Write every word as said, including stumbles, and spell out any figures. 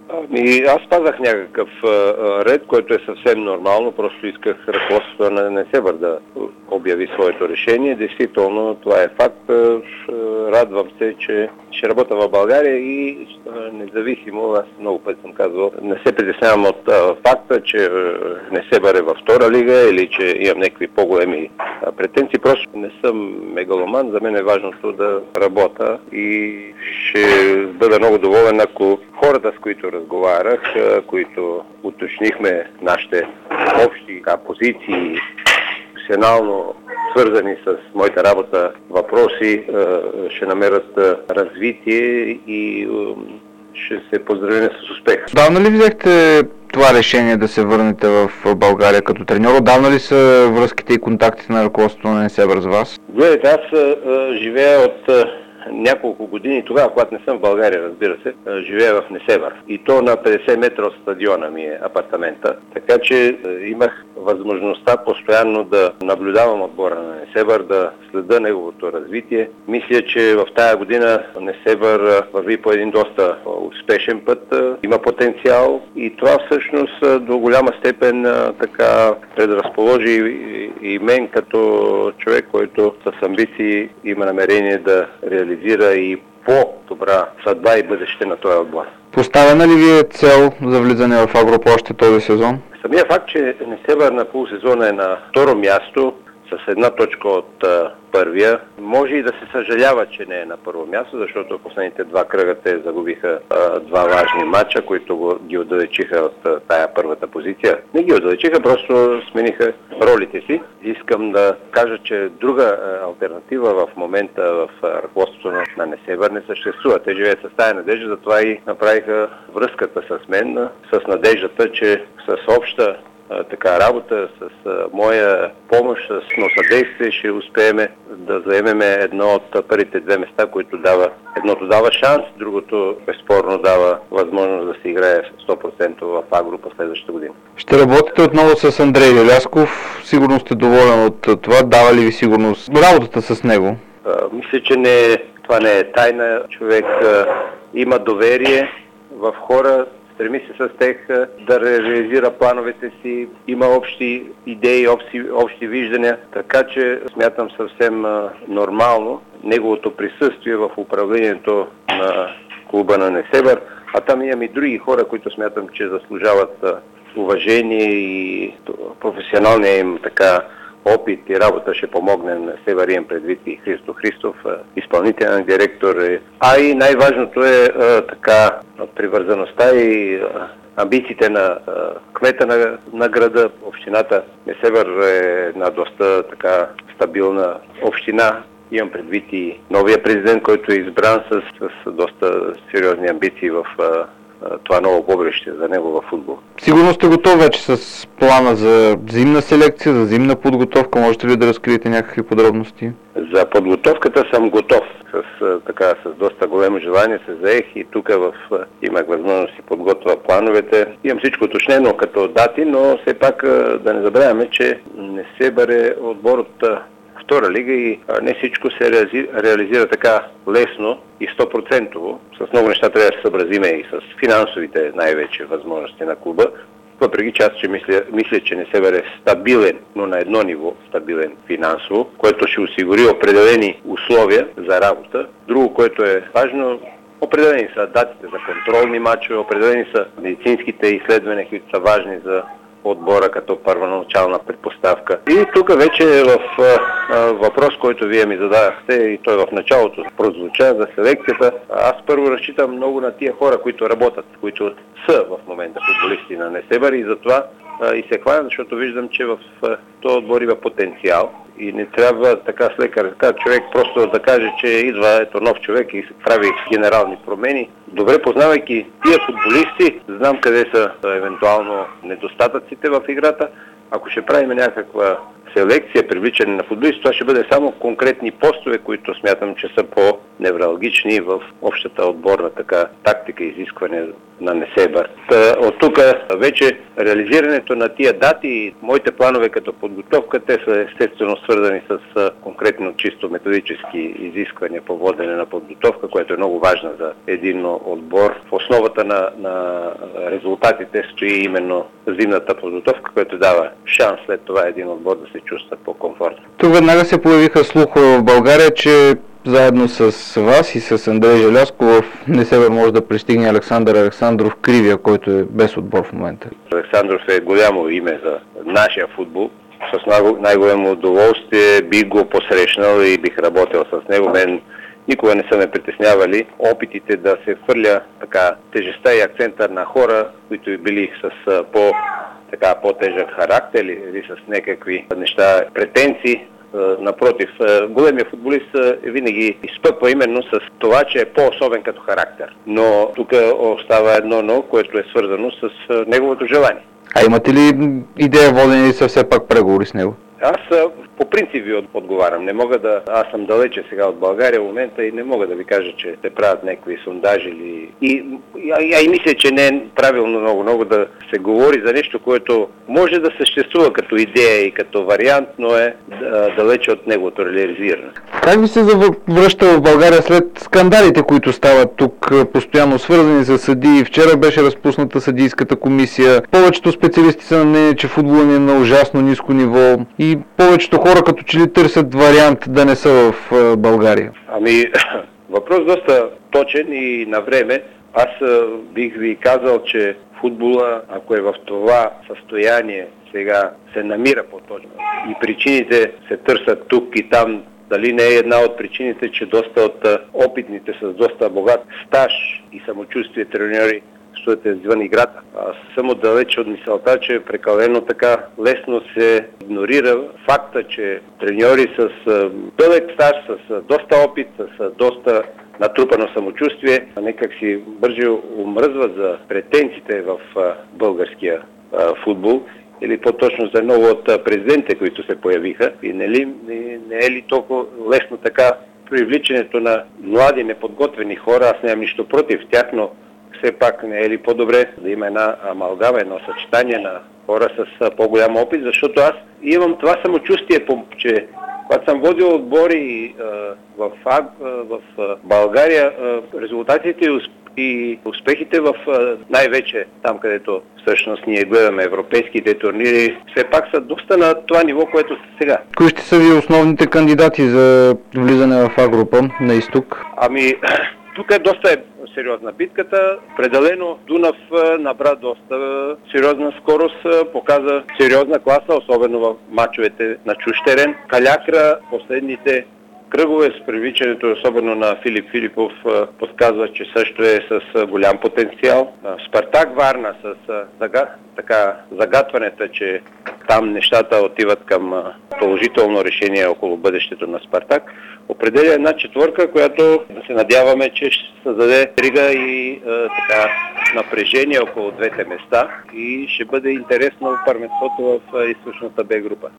Ами, аз спазах някакъв а, ред, който е съвсем нормално, просто исках ръководството на Несебър да обяви своето решение. Действително, това е факт. Радвам се, че ще работя в България и независимо, аз много път съм казвал, не се притеснявам от а, факта, че Несебър е във втора лига или че имам някакви по-големи а, претенции. Просто не съм мегаломан, за мен е важното да работя и ще бъда много доволен, ако хората, с които разговарях, които уточнихме нашите общи позиции, професионално свързани с моята работа въпроси, ще намерят развитие и ще се поздравим с успех. Давна ли взехте това решение да се върнете в България като треньор? Отдавна ли са връзките и контактите на ръководството на Несебър с вас? Гледайте, аз а, живея от а, няколко години, тогава, когато не съм в България, разбира се, а, живея в Несебър. И то на петдесет метра от стадиона ми е апартамента. Така че а, имах възможността постоянно да наблюдавам отбора на Несебър, да следа неговото развитие. Мисля, че в тая година Несебър върви по един доста успешен път, има потенциал и това всъщност до голяма степен така предразположи и, и мен като човек, който с амбиции има намерение да реализира и по-добра съдба и бъдеще на този отбор. Поставена ли ви е цел за влизане в Агропол още този сезон? Самия факт, че Несебър на полусезона е на второ място, с една точка от а, първия. Може и да се съжалява, че не е на първо място, защото в последните два кръга те загубиха а, два важни матча, които го, ги отдалечиха от а, тая първата позиция. Не ги отдалечиха, просто смениха ролите си. Искам да кажа, че друга а, алтернатива в момента в а, ръководството на, на Несебър не съществува. Те живеят с тая надежда, затова и направиха връзката с мен, а, с надеждата, че с обща така работа, с а, моя помощ, с съдействие ще успеем да заемем едно от първите две места, които дава, едното дава шанс, другото безспорно дава възможност да се играе сто процента в Агропол следващата година. Ще работите отново с Андрей Делясков. Сигурно сте доволен от това. Дава ли ви сигурност работата с него? А, мисля, че не, това не е тайна. Човек а, има доверие в хора, стреми се с тях да реализира плановете си, има общи идеи, общи, общи виждания, така че смятам съвсем а, нормално неговото присъствие в управлението на клуба на Несебър, а там имам и други хора, които смятам, че заслужават а, уважение и професионалния им така опит и работа ще помогне на Несебър, имам предвид и Христо Христов, изпълнителен директор. А и най-важното е а, така привързаността и а, амбициите на а, кмета на, на града. Общината Несебър е една доста така стабилна община. Имам предвид и новия президент, който е избран с, с доста сериозни амбиции в а, това ново побрище за него във футбол. Сигурно сте готов вече с плана за зимна селекция, за зимна подготовка. Можете ли да разкриете някакви подробности? За подготовката съм готов. С, така, с доста големо желание се заех и тук в, имах възможност да си подготвя плановете. Имам всичко уточнено като дати, но все пак да не забравяме, че Несебър е отбор от втора лига и не всичко се реализира, реализира така лесно и сто процента. С много неща трябва да се съобразиме и с финансовите най-вече възможности на клуба. Въпреки че аз че мисля, мисля, че Несебър е стабилен, но на едно ниво стабилен финансово, което ще осигури определени условия за работа. Друго, което е важно, определени са датите за контролни матчове, определени са медицинските изследвания, които са важни за отбора като първоначална предпоставка. И тук вече в а, въпрос, който вие ми зададахте и той в началото прозвуча за селекцията, аз първо разчитам много на тия хора, които работят, които са в момента футболисти на Несебър и затова а, и се хваля, защото виждам, че в а, този отбор има потенциал и не трябва така с лека ръка човек просто да каже, че идва ето нов човек и се прави генерални промени. Добре познавайки тия футболисти, знам къде са евентуално недостатъците в играта. Ако ще правим някаква селекция, привличане на футболисти, това ще бъде само конкретни постове, които смятам, че са по-невралгични в общата отборна така тактика и изискване на Несебър. От тук вече реализирането на тия дати и моите планове като подготовка, те са естествено свързани с конкретно чисто методически изисквания по водене на подготовка, което е много важно за един отбор. В основата на, на резултатите стои именно зимната подготовка, която дава шанс след това един отбор да се чувства по-комфортно. Тук веднага се появиха слухове в България, че заедно с вас и с Андрей Желязко в Несебър може да пристигне Александър Александров Кривия, който е без отбор в момента. Александров е голямо име за нашия футбол. С най-голямо удоволствие бих го посрещнал и бих работил с него. Мен никога не са ме притеснявали опитите да се хвърля така тежестта и акцента на хора, които били с по, така, по-тежък характер или с някакви неща, претенции. Напротив, големия футболист винаги изпъква именно с това, че е по-особен като характер. Но тук остава едно но, което е свързано с неговото желание. А имате ли идея, водени ли са все пак преговори с него? Аз по принцип ви отговарям. Не мога да... Аз съм далече сега от България в момента и не мога да ви кажа, че се правят някакви сондажи или... И, а, и мисля, че не е правилно много-много да се говори за нещо, което може да съществува като идея и като вариант, но е да, далече от неговото реализиране. Как ви се завръща в България след скандалите, които стават тук, постоянно свързани с съдии? Вчера беше разпусната съдийската комисия. Повечето специалисти са на мнение, че футболът ни е на ужасно ниско ниво и повечето хора като че ли търсят вариант да не са в България. Ами, въпрос доста точен и на време. Аз бих ви казал, че футбола, ако е в това състояние, сега се намира по-точно. И причините се търсят тук и там. Дали не е една от причините, че доста от опитните с доста богат стаж и самочувствие треньори стоят извън играта. Аз съм отдалече от мисълта, че прекалено така лесно се игнорира факта, че треньори с дълъг стаж, с доста опит, с доста натрупано самочувствие, някак си бърже омръзват за претенциите в българския футбол. Или по-точно за много от президентите, които се появиха. И не, ли, не е ли толкова лесно така привличането на млади, неподготвени хора? Аз нямам нищо против тях, но все пак не е ли по-добре да има една амалгама, едно съчетание на хора с по-голям опит, защото аз имам това самочувствие, че когато съм водил отбори в, в България, резултатите и успехите в най-вече там, където всъщност ние гледаме европейските турнири, все пак са доста на това ниво, което са сега. Кои ще са ви основните кандидати за влизане в А група на изток? Ами, тук е доста сериозна битката. Определено Дунав набра доста сериозна скорост, показа сериозна класа, особено в мачовете на чуж терен. Калякра последните кръгове с привличането, особено на Филип Филипов, подсказва, че също е с голям потенциал. Спартак Варна с зага, така, загатването, че там нещата отиват към положително решение около бъдещето на Спартак. Определя една четвърка, която да се надяваме, че ще създаде рига и е, така, напрежение около двете места и ще бъде интересно първенството в източната Б група.